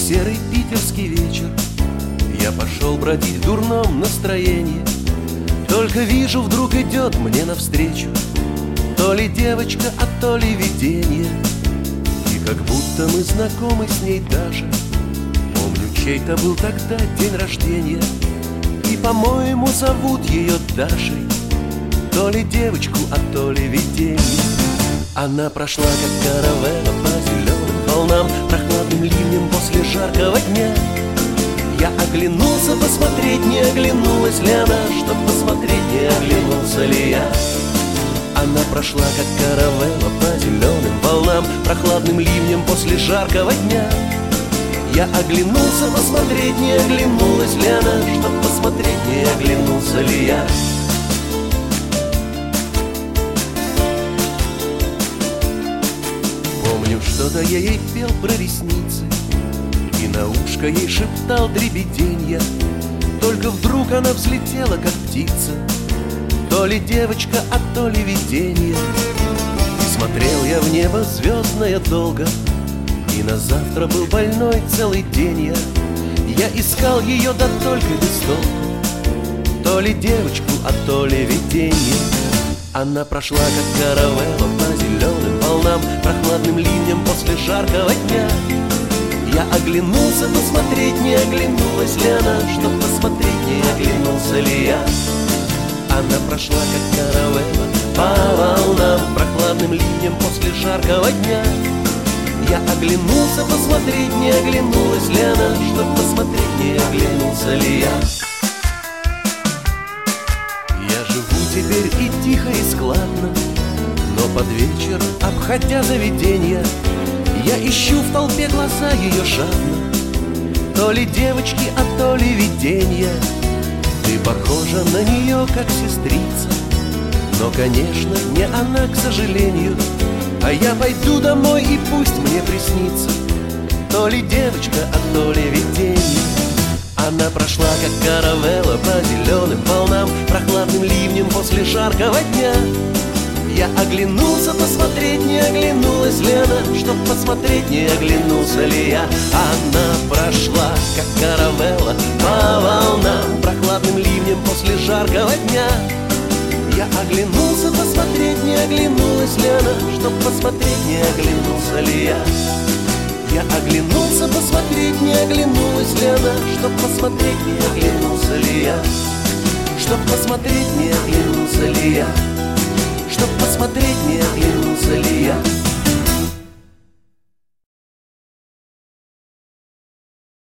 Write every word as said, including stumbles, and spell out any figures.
серый питерский вечер. Я пошел бродить в дурном настроении. Только вижу, вдруг идет мне навстречу то ли девочка, а то ли видение. И как будто мы знакомы с ней даже. Помню, чей-то был тогда день рождения. И, по-моему, зовут ее Дашей. То ли девочку, а то ли видение. Она прошла, как каравелла, по зеленым волнам, прохладным ливнем после жаркого дня. Я оглянулся посмотреть, не оглянулась ли она, чтоб посмотреть, не оглянулся ли я. Она прошла, как каравелла, по зеленым волнам, прохладным ливнем после жаркого дня. Я оглянулся посмотреть, не оглянулась ли она, чтоб посмотреть, не оглянулся ли я. Помню, что-то я ей пел про ресницы, и на ушко ей шептал дребеденья. Только вдруг она взлетела, как птица, то ли девочка, а то ли видение. И смотрел я в небо звездное долго, и на завтра был больной целый день я. Я искал ее, да только без толку, то ли девочку, а то ли видение. Она прошла, как каравелла, по зеленым волнам, прохладным ливнем после жаркого дня. Я оглянулся посмотреть, не оглянулась ли она, чтоб посмотреть, не оглянулся ли я. Она прошла, как каравелла, по волнам, прохладным ливнем после жаркого дня. Я оглянулся посмотреть, не оглянулась ли она, чтоб посмотреть, не оглянулся ли я. Я живу теперь и тихо, и складно, но под вечер, обходя заведенья, я ищу в толпе глаза ее жадно, то ли девочки, а то ли виденья. Ты похожа на нее, как сестрица, но, конечно, не она, к сожалению. А я пойду домой, и пусть мне приснится то ли девочка, а то ли видение. Она прошла, как каравелла, по зеленым волнам, прохладным ливнем после жаркого дня. Я оглянулся посмотреть, не оглянулась ли она, чтоб посмотреть, не оглянулся ли я. Она прошла, как каравелла, по волнам, прохладным ливнем после жаркого дня. Я оглянулся посмотреть, не оглянулась ли она, чтоб посмотреть, не оглянулся ли я. Я оглянулся посмотреть, не оглянулась ли она, чтоб посмотреть, не оглянулся ли я. Чтоб посмотреть, не оглянулся ли я.